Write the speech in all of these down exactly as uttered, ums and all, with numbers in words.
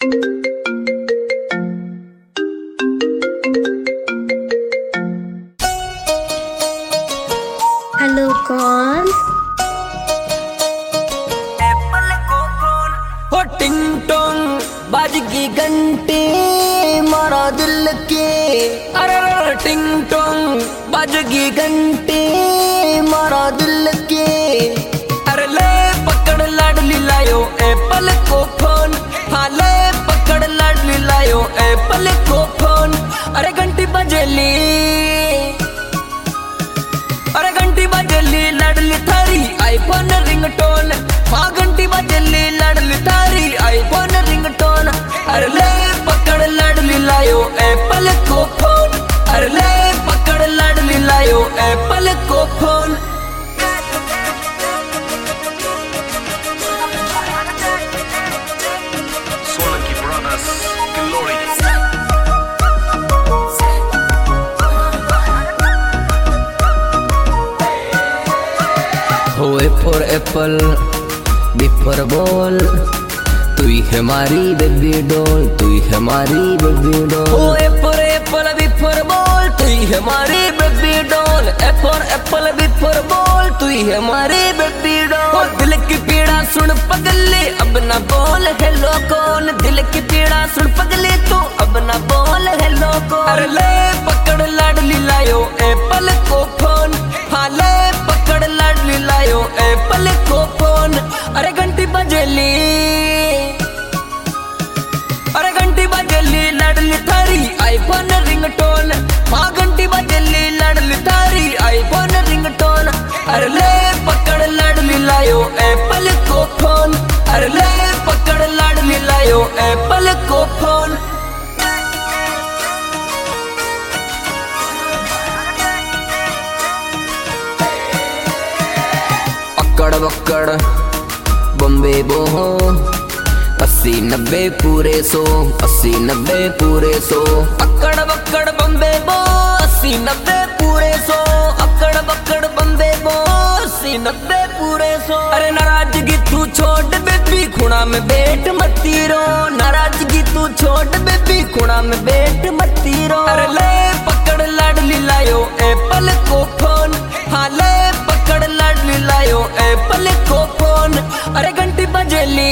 Hello कौन? Apple को phone हो टिंग टोंग बाजगी घंटी मारा दिल के। अरे टिंग टोंग बाजगी घंटी मारा दिल के। अरे ले पकड़ लाडली लायो एप्पल को फोन। हाँ ले पकड़ लाडली लायो एप्पल को फोन। अरे घंटी बजली, अरे घंटी बजली लाडली थारी आईफोन रिंगटोन। हाँ घंटी बजली लाडली थारी आईफोन रिंगटोन। अरे ले पकड़ लाडली लायो एप्पल को फोन। अरे ले पकड़ लाडली लायो एप्पल को फोन। Solanke Brothers, Glory. हो A for apple, B for ball, तू ही हमारी बेबी डॉल, तू ही हमारी बेबी डॉल। हो A for apple, B for ball, तू ही हमारी baby doll. A for apple, B for ball, तू ही हमारी बेबी डॉल। दिल की पीड़ा सुन पगले अब ना बोल हेलो कौन। दिल की पीड़ा सुन पगले तू अब ना बोल हेलो कौन। अरे ले पकड़ लाडली लायो एप्पल को फोन। हाँ ले पकड़ लाडली लायो एप्पल को फोन। अरे घंटी बजली, अरे घंटी बजली लाडली थारी आईफोन रिंगटोन। हाँ घंटी बजली लाडली थारी आईफोन रिंगटोन। अरे ले पकड़ लाडली लायो एप्पल को फोन। अरे ले पकड़ लाडली लायो एप्पल को फोन। अक्कड़ बक्कड़ बम्बे बोहो, अस्सी नब्बे पूरे सौ, अस्सी नब्बे पूरे सौ। अक्कड़ बक्कड़ बम्बे बो, अस्सी नब्बे पूरे सौ। अक्कड़ बक्कड़ बम्बे बो, अस्सी नब्बे पूरे सौ। अरे नाराजगी तू छोड़ बेबी खुणा में बैठ मती रो। नाराजगी तू छोड़ बेबी खुणा में बैठ मती रो। अरे ले पकड़ लाडली लायो एप्पल को फोन। हाँ ले पकड़ लाडली लायो एप्पल को फोन। अरे घंटी बजली,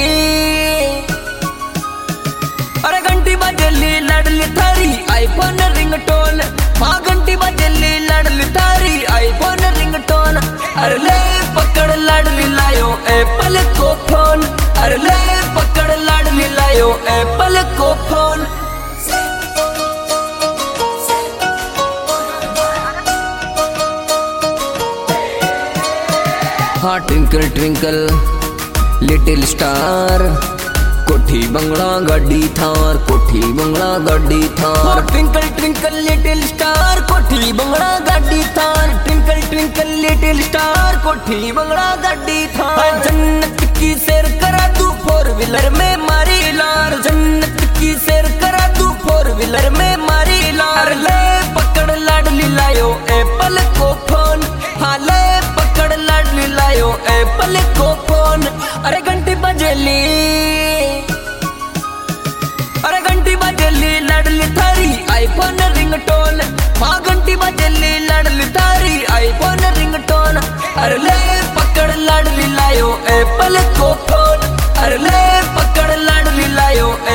अरे घंटी बजली लाडली थारी आईफोन रिंगटोन। हाँ घंटी बजली लाडली थारी आईफोन रिंगटोन। अरे ले पकड़ लाडली लायो एप्पल को फोन। अरे ले पकड़ लाडली लायो एप्पल को फोन। हाँ ट्विंकल ट्विंकल लिटिल स्टार, कोठी बंगला गाड़ी थार, कोठी बंगला गाड़ी Thar. Twinkle twinkle little star, कोठी बंगला गाड़ी Thar. Twinkle twinkle little star, कोठी बंगला गाड़ी थार। जन्नत की सैर करा तू फोर व्हीलर में मारी लार। जन्नत की सैर करा तू फोर व्हीलर में मारी लार। ले पकड़ लाडली लायो एप्पल को फोन। हाँ ले पकड़ लाडली लायो एप्पल को फोन। अरे घंटी बजली, अरे घंटी बजली लाडली थारी आईफोन रिंगटोन। हाँ घंटी बजली लाडली थारी आईफोन रिंगटोन। अरे ले पकड़ लाडली लायो एप्पल को फोन। अरे ले पकड़ लाडली लायो